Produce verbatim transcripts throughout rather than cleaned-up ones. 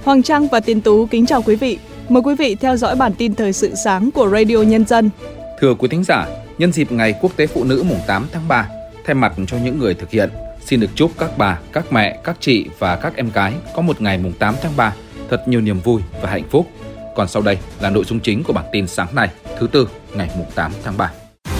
Hoàng Trang và Tiến Tú kính chào quý vị. Mời quý vị theo dõi bản tin thời sự sáng của Radio Nhân dân. Thưa quý thính giả, nhân dịp Ngày Quốc tế Phụ nữ mùng tám tháng ba, thay mặt cho những người thực hiện, xin được chúc các bà, các mẹ, các chị và các em gái có một ngày mùng tám tháng ba thật nhiều niềm vui và hạnh phúc. Còn sau đây là nội dung chính của bản tin sáng nay, thứ Tư, ngày mùng tám tháng ba.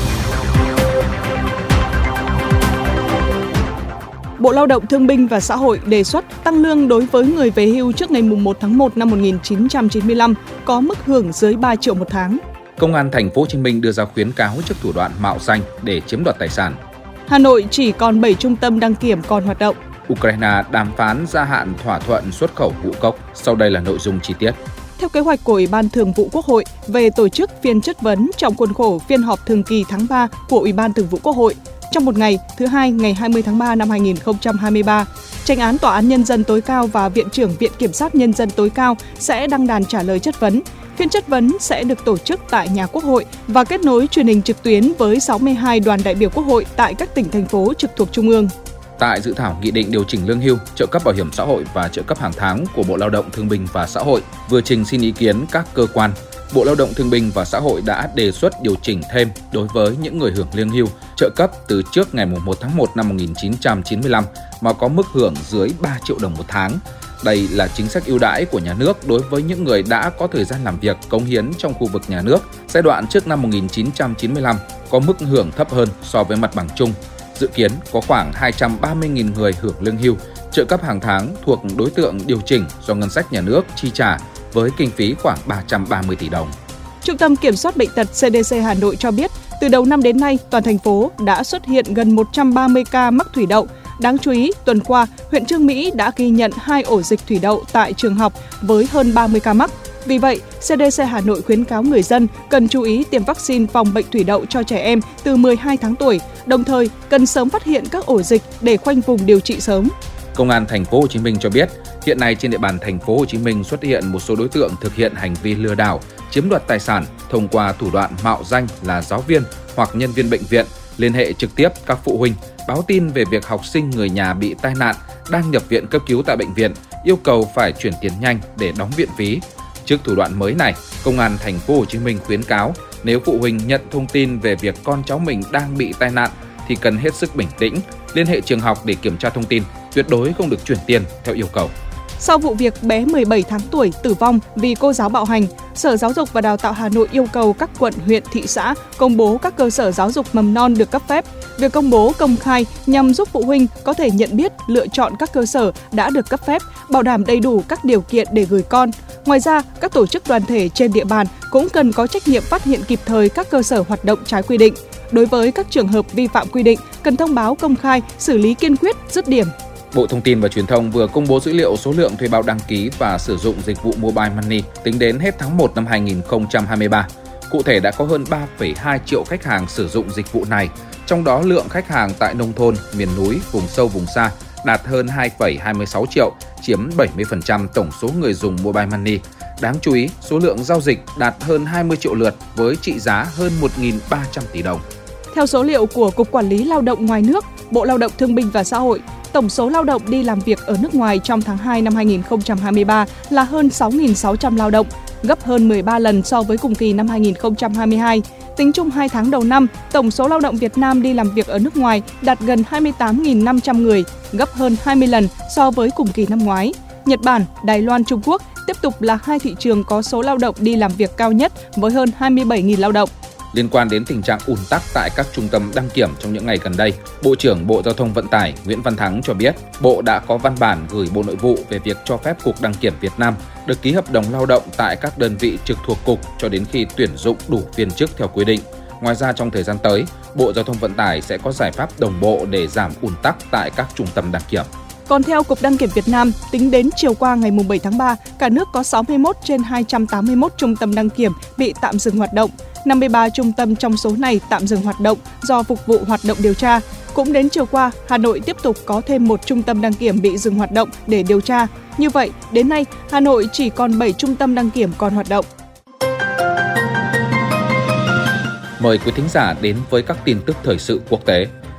Bộ Lao động Thương binh và Xã hội đề xuất tăng lương đối với người về hưu trước ngày mùng một tháng một năm một nghìn chín trăm chín mươi lăm có mức hưởng dưới ba triệu một tháng. Công an thành phố Hồ Chí Minh đưa ra khuyến cáo trước thủ đoạn mạo danh để chiếm đoạt tài sản. Hà Nội chỉ còn bảy trung tâm đăng kiểm còn hoạt động. Ukraine đàm phán gia hạn thỏa thuận xuất khẩu ngũ cốc. Sau đây là nội dung chi tiết. Theo kế hoạch của Ủy ban Thường vụ Quốc hội về tổ chức phiên chất vấn trong khuôn khổ phiên họp thường kỳ tháng ba của Ủy ban Thường vụ Quốc hội, trong một ngày, thứ Hai, ngày hai mươi tháng ba năm hai nghìn không trăm hai mươi ba, Chánh án Tòa án Nhân dân tối cao và Viện trưởng Viện Kiểm sát Nhân dân tối cao sẽ đăng đàn trả lời chất vấn. Phiên chất vấn sẽ được tổ chức tại nhà Quốc hội và kết nối truyền hình trực tuyến với sáu mươi hai đoàn đại biểu Quốc hội tại các tỉnh, thành phố trực thuộc Trung ương. Tại dự thảo nghị định điều chỉnh lương hưu, trợ cấp bảo hiểm xã hội và trợ cấp hàng tháng của Bộ Lao động Thương binh và Xã hội vừa trình xin ý kiến các cơ quan, Bộ Lao động Thương binh và Xã hội đã đề xuất điều chỉnh thêm đối với những người hưởng lương hưu, trợ cấp từ trước ngày mùng một tháng một năm một nghìn chín trăm chín mươi lăm mà có mức hưởng dưới ba triệu đồng một tháng. Đây là chính sách ưu đãi của nhà nước đối với những người đã có thời gian làm việc cống hiến trong khu vực nhà nước giai đoạn trước năm một nghìn chín trăm chín mươi lăm, có mức hưởng thấp hơn so với mặt bằng chung. Dự kiến có khoảng hai trăm ba mươi nghìn người hưởng lương hưu, trợ cấp hàng tháng thuộc đối tượng điều chỉnh do ngân sách nhà nước chi trả với kinh phí khoảng ba trăm ba mươi tỷ đồng. Trung tâm Kiểm soát Bệnh tật xê đê xê Hà Nội cho biết, từ đầu năm đến nay, toàn thành phố đã xuất hiện gần một trăm ba mươi ca mắc thủy đậu. Đáng chú ý, tuần qua, huyện Chương Mỹ đã ghi nhận hai ổ dịch thủy đậu tại trường học với hơn ba mươi ca mắc. Vì vậy, xê đê xê Hà Nội khuyến cáo người dân cần chú ý tiêm vaccine phòng bệnh thủy đậu cho trẻ em từ mười hai tháng tuổi, đồng thời cần sớm phát hiện các ổ dịch để khoanh vùng điều trị sớm. Công an thành phố Hồ Chí Minh cho biết, hiện nay trên địa bàn thành phố Hồ Chí Minh xuất hiện một số đối tượng thực hiện hành vi lừa đảo, chiếm đoạt tài sản thông qua thủ đoạn mạo danh là giáo viên hoặc nhân viên bệnh viện, liên hệ trực tiếp các phụ huynh, báo tin về việc học sinh người nhà bị tai nạn, đang nhập viện cấp cứu tại bệnh viện, yêu cầu phải chuyển tiền nhanh để đóng viện phí. Trước thủ đoạn mới này, Công an thành phố Hồ Chí Minh khuyến cáo nếu phụ huynh nhận thông tin về việc con cháu mình đang bị tai nạn thì cần hết sức bình tĩnh, liên hệ trường học để kiểm tra thông tin, tuyệt đối không được chuyển tiền theo yêu cầu. Sau vụ việc bé mười bảy tháng tuổi tử vong vì cô giáo bạo hành, Sở Giáo dục và Đào tạo Hà Nội yêu cầu các quận, huyện, thị xã công bố các cơ sở giáo dục mầm non được cấp phép. Việc công bố công khai nhằm giúp phụ huynh có thể nhận biết, lựa chọn các cơ sở đã được cấp phép, bảo đảm đầy đủ các điều kiện để gửi con. Ngoài ra, các tổ chức đoàn thể trên địa bàn cũng cần có trách nhiệm phát hiện kịp thời các cơ sở hoạt động trái quy định. Đối với các trường hợp vi phạm quy định, cần thông báo công khai, xử lý kiên quyết, dứt điểm. Bộ Thông tin và Truyền thông vừa công bố dữ liệu số lượng thuê bao đăng ký và sử dụng dịch vụ Mobile Money tính đến hết tháng một năm hai nghìn không trăm hai mươi ba. Cụ thể đã có hơn ba phẩy hai triệu khách hàng sử dụng dịch vụ này, trong đó lượng khách hàng tại nông thôn, miền núi, vùng sâu, vùng xa đạt hơn hai phẩy hai mươi sáu triệu, chiếm bảy mươi phần trăm tổng số người dùng Mobile Money. Đáng chú ý, số lượng giao dịch đạt hơn hai mươi triệu lượt với trị giá hơn một nghìn ba trăm tỷ đồng. Theo số liệu của Cục Quản lý Lao động ngoài nước, Bộ Lao động Thương binh và Xã hội, tổng số lao động đi làm việc ở nước ngoài trong tháng hai năm hai nghìn không trăm hai mươi ba là hơn sáu nghìn sáu trăm lao động, gấp hơn mười ba lần so với cùng kỳ năm hai nghìn không trăm hai mươi hai. Tính chung hai tháng đầu năm, tổng số lao động Việt Nam đi làm việc ở nước ngoài đạt gần hai mươi tám nghìn năm trăm người, gấp hơn hai mươi lần so với cùng kỳ năm ngoái. Nhật Bản, Đài Loan, Trung Quốc tiếp tục là hai thị trường có số lao động đi làm việc cao nhất với hơn hai mươi bảy nghìn lao động. Liên quan đến tình trạng ùn tắc tại các trung tâm đăng kiểm trong những ngày gần đây, Bộ trưởng Bộ Giao thông Vận tải Nguyễn Văn Thắng cho biết, Bộ đã có văn bản gửi Bộ Nội vụ về việc cho phép Cục Đăng kiểm Việt Nam được ký hợp đồng lao động tại các đơn vị trực thuộc Cục cho đến khi tuyển dụng đủ viên chức theo quy định. Ngoài ra, trong thời gian tới, Bộ Giao thông Vận tải sẽ có giải pháp đồng bộ để giảm ùn tắc tại các trung tâm đăng kiểm. Còn theo Cục Đăng kiểm Việt Nam, tính đến chiều qua ngày bảy tháng ba, cả nước có sáu mươi mốt trên hai trăm tám mươi mốt trung tâm đăng kiểm bị tạm dừng hoạt động. năm mươi ba trung tâm trong số này tạm dừng hoạt động do phục vụ hoạt động điều tra. Cũng đến chiều qua, Hà Nội tiếp tục có thêm một trung tâm đăng kiểm bị dừng hoạt động để điều tra. Như vậy, đến nay, Hà Nội chỉ còn bảy trung tâm đăng kiểm còn hoạt động. Mời quý thính giả đến với các tin tức thời sự quốc tế.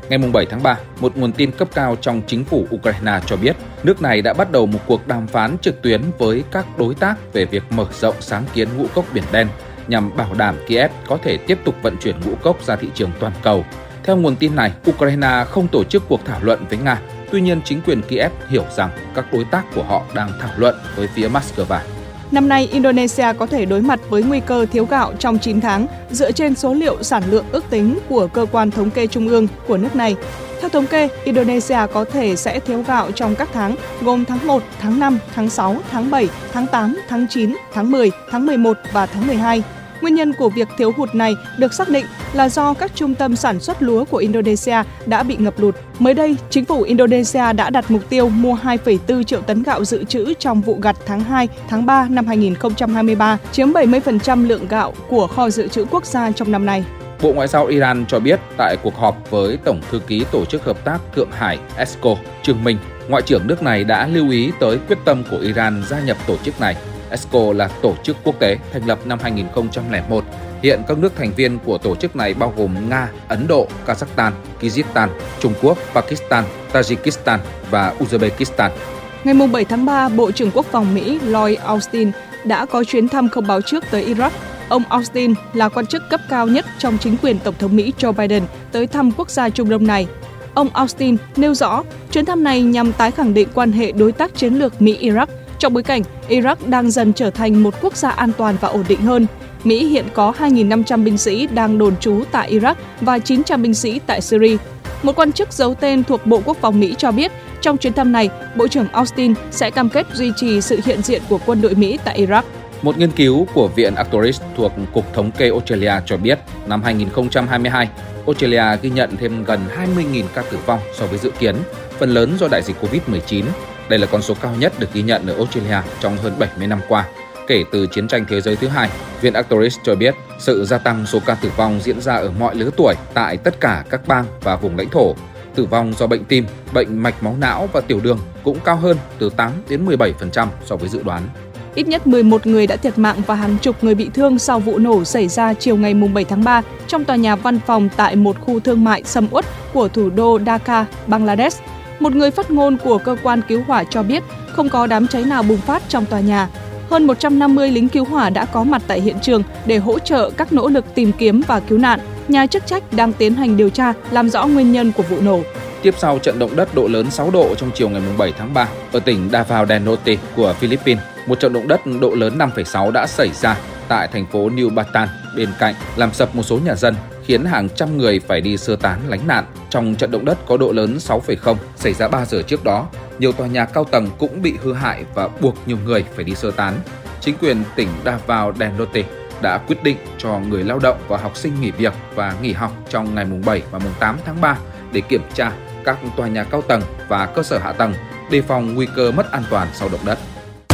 Ngày bảy tháng ba, một nguồn tin cấp cao trong chính phủ Ukraine cho biết nước này đã bắt đầu một cuộc đàm phán trực tuyến với các đối tác về việc mở rộng sáng kiến ngũ cốc Biển Đen nhằm bảo đảm Kiev có thể tiếp tục vận chuyển ngũ cốc ra thị trường toàn cầu. Theo nguồn tin này, Ukraine không tổ chức cuộc thảo luận với Nga, tuy nhiên chính quyền Kiev hiểu rằng các đối tác của họ đang thảo luận với phía Moscow. Năm nay, Indonesia có thể đối mặt với nguy cơ thiếu gạo trong chín tháng dựa trên số liệu sản lượng ước tính của Cơ quan Thống kê Trung ương của nước này. Theo thống kê, Indonesia có thể sẽ thiếu gạo trong các tháng gồm tháng một, tháng năm, tháng sáu, tháng bảy, tháng tám, tháng chín, tháng mười, tháng mười một và tháng mười hai. Nguyên nhân của việc thiếu hụt này được xác định là do các trung tâm sản xuất lúa của Indonesia đã bị ngập lụt. Mới đây, chính phủ Indonesia đã đặt mục tiêu mua hai phẩy bốn triệu tấn gạo dự trữ trong vụ gặt tháng hai, tháng ba năm hai nghìn không trăm hai mươi ba, chiếm bảy mươi phần trăm lượng gạo của kho dự trữ quốc gia trong năm nay. Bộ Ngoại giao Iran cho biết tại cuộc họp với Tổng thư ký Tổ chức Hợp tác Thượng Hải E S C O, Trương Minh, Ngoại trưởng nước này đã lưu ý tới quyết tâm của Iran gia nhập tổ chức này. E S C O là tổ chức quốc tế thành lập năm hai nghìn không trăm lẻ một. Hiện các nước thành viên của tổ chức này bao gồm Nga, Ấn Độ, Kazakhstan, Kyrgyzstan, Trung Quốc, Pakistan, Tajikistan và Uzbekistan. Ngày bảy tháng ba, Bộ trưởng Quốc phòng Mỹ Lloyd Austin đã có chuyến thăm không báo trước tới Iraq. Ông Austin là quan chức cấp cao nhất trong chính quyền Tổng thống Mỹ Joe Biden tới thăm quốc gia Trung Đông này. Ông Austin nêu rõ, chuyến thăm này nhằm tái khẳng định quan hệ đối tác chiến lược Mỹ-Iraq trong bối cảnh Iraq đang dần trở thành một quốc gia an toàn và ổn định hơn. Mỹ hiện có hai nghìn năm trăm binh sĩ đang đồn trú tại Iraq và chín trăm binh sĩ tại Syria. Một quan chức giấu tên thuộc Bộ Quốc phòng Mỹ cho biết, trong chuyến thăm này, Bộ trưởng Austin sẽ cam kết duy trì sự hiện diện của quân đội Mỹ tại Iraq. Một nghiên cứu của Viện Arcturus thuộc Cục Thống kê Australia cho biết, năm hai nghìn không trăm hai mươi hai, Australia ghi nhận thêm gần hai mươi nghìn ca tử vong so với dự kiến, phần lớn do đại dịch covid mười chín. Đây là con số cao nhất được ghi nhận ở Australia trong hơn bảy mươi năm qua. Kể từ chiến tranh thế giới thứ hai, Viện Arcturus cho biết sự gia tăng số ca tử vong diễn ra ở mọi lứa tuổi tại tất cả các bang và vùng lãnh thổ. Tử vong do bệnh tim, bệnh mạch máu não và tiểu đường cũng cao hơn từ tám đến mười bảy phần trăm so với dự đoán. Ít nhất mười một người đã thiệt mạng và hàng chục người bị thương sau vụ nổ xảy ra chiều ngày bảy tháng ba trong tòa nhà văn phòng tại một khu thương mại sầm uất của thủ đô Dhaka, Bangladesh. Một người phát ngôn của cơ quan cứu hỏa cho biết không có đám cháy nào bùng phát trong tòa nhà. Hơn một trăm năm mươi lính cứu hỏa đã có mặt tại hiện trường để hỗ trợ các nỗ lực tìm kiếm và cứu nạn. Nhà chức trách đang tiến hành điều tra, làm rõ nguyên nhân của vụ nổ. Tiếp sau trận động đất độ lớn sáu độ trong chiều ngày bảy tháng ba ở tỉnh Davao del Norte của Philippines, một trận động đất độ lớn năm phẩy sáu đã xảy ra tại thành phố New Bataan bên cạnh, làm sập một số nhà dân, khiến hàng trăm người phải đi sơ tán lánh nạn. Trong trận động đất có độ lớn sáu phẩy không xảy ra ba giờ trước đó, nhiều tòa nhà cao tầng cũng bị hư hại và buộc nhiều người phải đi sơ tán. Chính quyền tỉnh Davao del Norte đã quyết định cho người lao động và học sinh nghỉ việc và nghỉ học trong ngày bảy và tám tháng ba để kiểm tra các tòa nhà cao tầng và cơ sở hạ tầng, đề phòng nguy cơ mất an toàn sau động đất.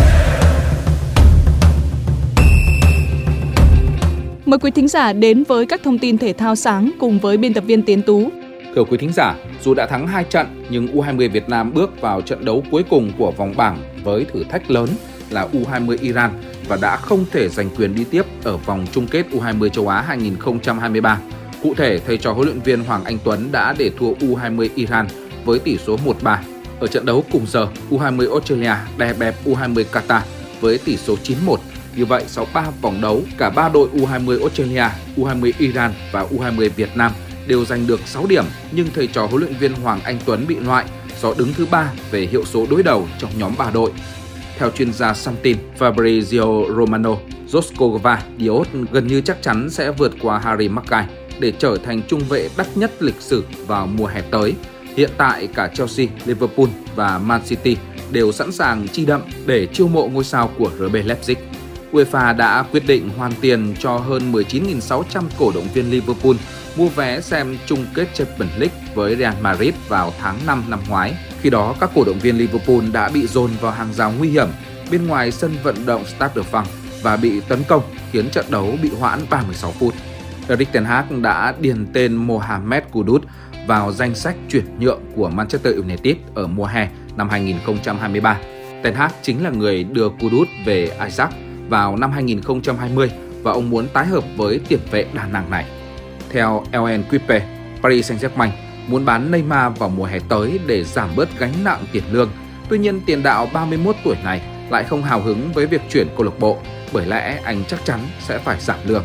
Mời quý thính giả đến với các thông tin thể thao sáng cùng với biên tập viên Tiến Tú. Thưa quý thính giả, dù đã thắng hai trận nhưng u hai mươi Việt Nam bước vào trận đấu cuối cùng của vòng bảng với thử thách lớn là u hai mươi Iran và đã không thể giành quyền đi tiếp ở vòng chung kết u hai mươi châu Á hai nghìn không trăm hai mươi ba. Cụ thể, thầy trò huấn luyện viên Hoàng Anh Tuấn đã để thua u hai mươi Iran với tỷ số một ba. Ở trận đấu cùng giờ, u hai mươi Australia đè bẹp u hai mươi Qatar với tỷ số chín một. Như vậy, sau ba vòng đấu, cả ba đội u hai mươi Australia, u hai mươi Iran và u hai mươi Việt Nam đều giành được sáu điểm, nhưng thầy trò huấn luyện viên Hoàng Anh Tuấn bị loại do đứng thứ ba về hiệu số đối đầu trong nhóm ba đội. Theo chuyên gia Sun Team Fabrizio Romano, Joskova Dios gần như chắc chắn sẽ vượt qua Harry Mackay để trở thành trung vệ đắt nhất lịch sử vào mùa hè tới. Hiện tại cả Chelsea, Liverpool và Man City đều sẵn sàng chi đậm để chiêu mộ ngôi sao của rờ bê Leipzig. UEFA đã quyết định hoàn tiền cho hơn mười chín nghìn sáu trăm cổ động viên Liverpool mua vé xem chung kết Champions League với Real Madrid vào tháng năm năm ngoái. Khi đó, các cổ động viên Liverpool đã bị dồn vào hàng rào nguy hiểm bên ngoài sân vận động Stade de France và bị tấn công, khiến trận đấu bị hoãn ba mươi sáu phút. Erik ten Hag đã điền tên Mohamed Kudus vào danh sách chuyển nhượng của Manchester United ở mùa hè năm hai nghìn không trăm hai mươi ba. Ten Hag chính là người đưa Kudus về Ajax vào năm hai nghìn không trăm hai mươi và ông muốn tái hợp với tiền vệ đa năng này. Theo El Equipe, Paris Saint-Germain muốn bán Neymar vào mùa hè tới để giảm bớt gánh nặng tiền lương. Tuy nhiên, tiền đạo ba mươi mốt tuổi này lại không hào hứng với việc chuyển câu lạc bộ, bởi lẽ anh chắc chắn sẽ phải giảm lương.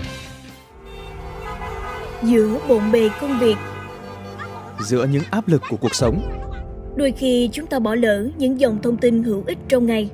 Giữa bộn bề công việc, giữa những áp lực của cuộc sống, đôi khi chúng ta bỏ lỡ những dòng thông tin hữu ích trong ngày.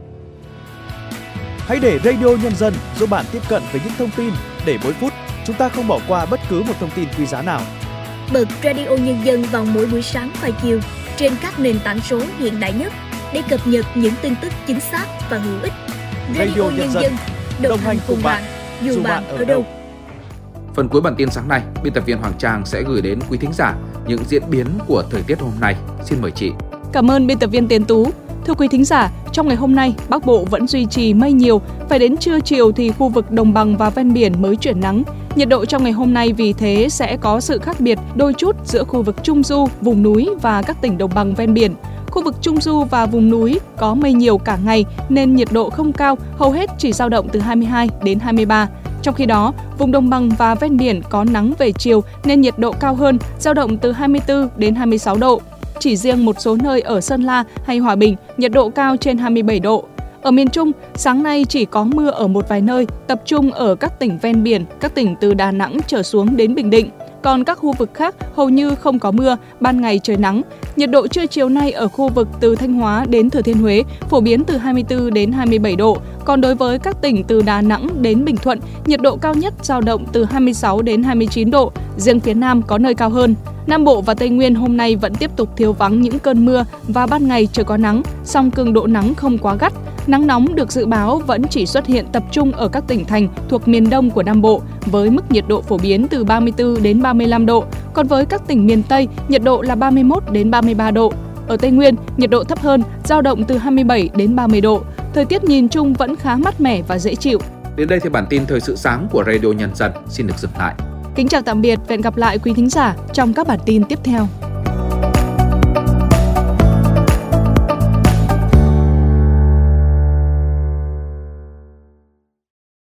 Hãy để Radio Nhân dân giúp bạn tiếp cận với những thông tin để mỗi phút chúng ta không bỏ qua bất cứ một thông tin quý giá nào. Bật Radio Nhân dân vào mỗi buổi sáng và chiều trên các nền tảng số hiện đại nhất để cập nhật những tin tức chính xác và hữu ích. Radio, Radio Nhân dân, đồng hành cùng bạn, dù, dù bạn ở đâu. Phần cuối bản tin sáng nay, biên tập viên Hoàng Trang sẽ gửi đến quý thính giả những diễn biến của thời tiết hôm nay. Xin mời chị. Cảm ơn biên tập viên Tiến Tú. Thưa quý thính giả, trong ngày hôm nay, Bắc Bộ vẫn duy trì mây nhiều, phải đến trưa chiều thì khu vực đồng bằng và ven biển mới chuyển nắng. Nhiệt độ trong ngày hôm nay vì thế sẽ có sự khác biệt đôi chút giữa khu vực Trung Du, vùng núi và các tỉnh đồng bằng ven biển. Khu vực Trung Du và vùng núi có mây nhiều cả ngày nên nhiệt độ không cao, hầu hết chỉ dao động từ hai mươi hai đến hai mươi ba. Trong khi đó, vùng đồng bằng và ven biển có nắng về chiều nên nhiệt độ cao hơn, dao động từ hai mươi tư đến hai mươi sáu độ. Chỉ riêng một số nơi ở Sơn La hay Hòa Bình, nhiệt độ cao trên hai mươi bảy độ. Ở miền Trung, sáng nay chỉ có mưa ở một vài nơi, tập trung ở các tỉnh ven biển, các tỉnh từ Đà Nẵng trở xuống đến Bình Định. Còn các khu vực khác hầu như không có mưa, ban ngày trời nắng. Nhiệt độ trưa chiều nay ở khu vực từ Thanh Hóa đến Thừa Thiên Huế phổ biến từ hai mươi tư đến hai mươi bảy độ. Còn đối với các tỉnh từ Đà Nẵng đến Bình Thuận, nhiệt độ cao nhất dao động từ hai mươi sáu đến hai mươi chín độ, riêng phía Nam có nơi cao hơn. Nam Bộ và Tây Nguyên hôm nay vẫn tiếp tục thiếu vắng những cơn mưa và ban ngày trời có nắng, song cường độ nắng không quá gắt. Nắng nóng được dự báo vẫn chỉ xuất hiện tập trung ở các tỉnh thành thuộc miền Đông của Nam Bộ với mức nhiệt độ phổ biến từ ba mươi tư đến ba mươi lăm độ. Còn với các tỉnh miền Tây, nhiệt độ là ba mươi mốt đến ba mươi ba độ. Ở Tây Nguyên, nhiệt độ thấp hơn, dao động từ hai mươi bảy đến ba mươi độ. Thời tiết nhìn chung vẫn khá mát mẻ và dễ chịu. Đến đây thì bản tin thời sự sáng của Radio Nhân dân xin được dừng lại. Kính chào tạm biệt và hẹn gặp lại quý thính giả trong các bản tin tiếp theo.